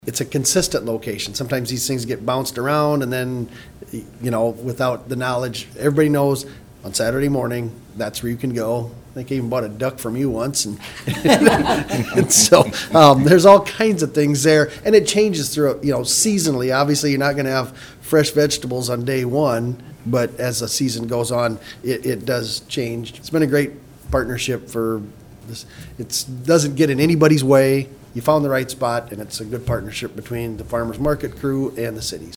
It's a consistent location. Sometimes these things get bounced around, and then, without the knowledge, everybody knows on Saturday morning, that's where you can go. I think I even bought a duck from you once, and, and so there's all kinds of things there, and it changes throughout, seasonally. Obviously, you're not going to have fresh vegetables on day one, but as the season goes on, it does change. It's been a great partnership for this. It doesn't get in anybody's way. You found the right spot, and it's a good partnership between the farmers market crew and the cities.